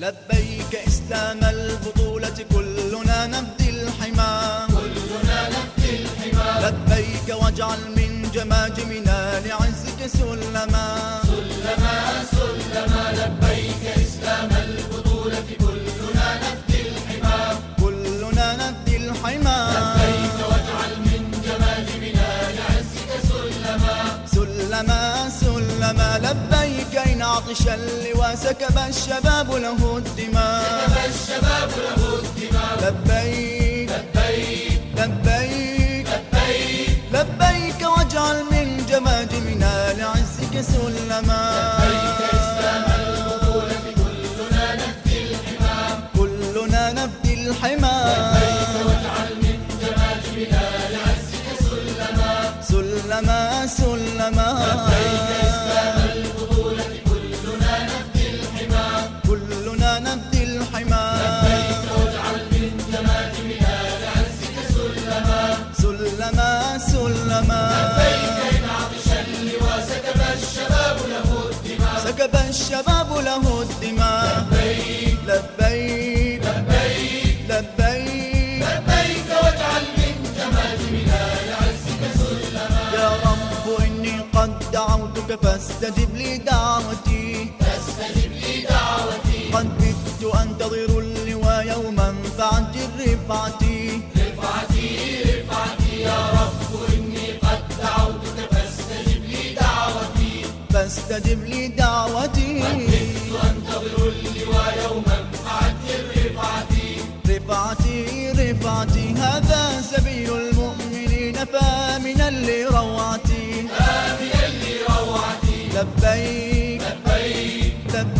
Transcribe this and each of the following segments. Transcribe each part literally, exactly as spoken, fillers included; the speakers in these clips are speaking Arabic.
لبيك إسلام البطولة كلنا نفدي الحمى كلنا نفدي الحمى لبيك واجعل من جماجمنا لعزك سلما سلما سلما لبيك إسلام البطولة كلنا نفدي الحمى كلنا نفدي الحمى لبيك واجعل من جماجمنا لعزك سلما سلما سلما لبيك إن عطش اللواء سكب الشباب له الدماء سكب الشباب له الدماء لبيك لبيك لبيك لبيك لبيك واجعل من جماجمنا لعزك سلما لبيك إسلام البطولة كلنا نفدي الحمى كلنا نفدي الحمى لبيك واجعل من جماجمنا لعزك سلما سلما سلما لبيك إسلام البطولة كلنا نفدي الحمى كلنا نفدي الحمى لبيك واجعل من جماجمنا لعزك سلما سلما سلما لبيك إن عطش اللواء سكب الشباب له الدماء سكب الشباب له الدماء لبيك لبيك لبيك لبيك لبيك واجعل من جماجمنا لعزك سلما يا رب إني قد دعوتك فاستجب لي دعوتي فاستجب لي دعوتي قد بت أنتظر اللواء يوما فعجل رفعتي رفعتي رفعتي يا رب إني قد دعوتك فاستجب لي دعوتي فاستجب لي دعوتي كنت أنتظر اللواء يوما فعجل رفعتي رفعتي رفعتي هذا سبيل المؤمنين فآمنا لروعتي آمنا لروعتي لبيك لبيك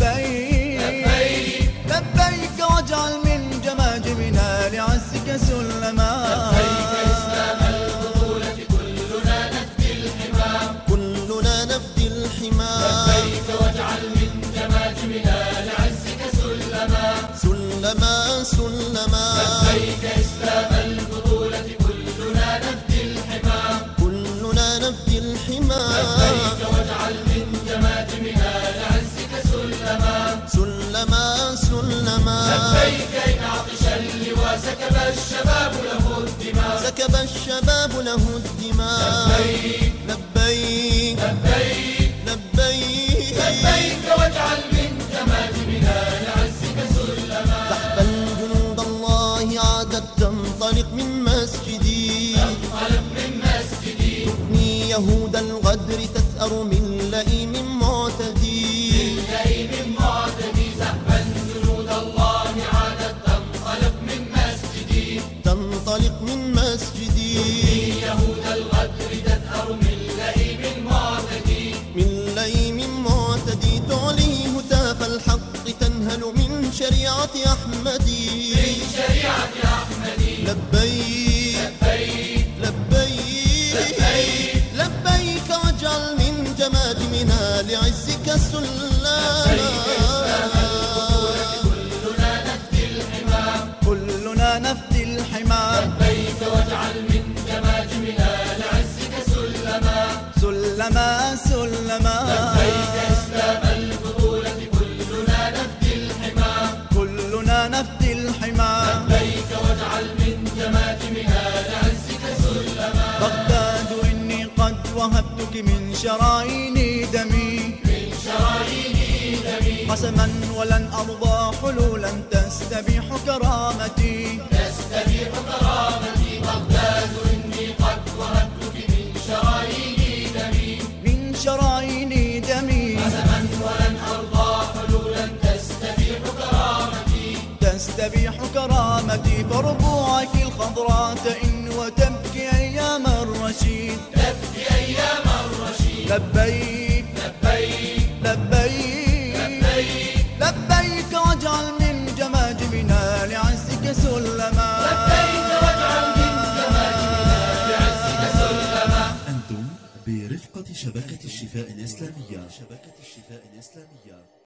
لبيك لبيك لبيك واجعل من جماجمنا لعزك سلما لبيك إسلام البطولة كلنا نفدي الحمى كلنا نفدي الحمى لبيك واجعل من جماجمنا لعزك سلما سلما سلما لبيك إسلام البطولة كلنا نفدي الحمى كلنا نفدي الحمى لبيك واجعل من جماجمنا لعزك سلما سلما سلما لبيك إن عطش اللواء سكب الشباب له الدماء سكب الشباب له الدماء لبيك لبيك لبيك لبيك لبيك واجعل من جماجمنا لعزك سلما بل جنود الله عادت تنطلق من مسجدي انطلق من مسجدي تبني يهود الغدر تثأر من لئيم معتدي لئيم معتدي زحفا جنود الله عادت تنطلق من مسجدي تنطلق من مسجدي يهود الغدر تثأر من لئيم معتدي من لئيم معتدي تعلي هتاف الحق تنهل من شريعة أحمدي من شريعة أحمدي لبيك لبيك لبيك لبيك لبيك واجعل من جماجمنا لعزك سلما كلنا نفدي الحمى كلنا نفدي الحمى لبيك واجعل من جماجمنا لعزك سلما سلما سلما لبيك إسلام البطولة كلنا نفدي الحمى كلنا نفدي الحمى لبيك واجعل من جماجمنا لعزك سلما بغداد إني قد وهبتك من شرايين دمي من شرايين دمي قسما ولن أرضى حلولا تستبيح كرامتي تستبيح كرامتي بغداد إني قد وهبتك من شرايين دمي من شرايين دمي قسما ولن أرضى حلولا تستبيح كرامتي تستبيح كرامتي فربوعك الخضراء تئن وتبكي أيام الرشيد تبكي أيام الرشيد لبيك لبيك لبيك لبيك لبيك واجعل من جماجمنا لعزك سلما لبيك واجعل من جماجمنا لعزك سلما أنتم برفقة شبكة الشفاء الإسلامية شبكة الشفاء الإسلامية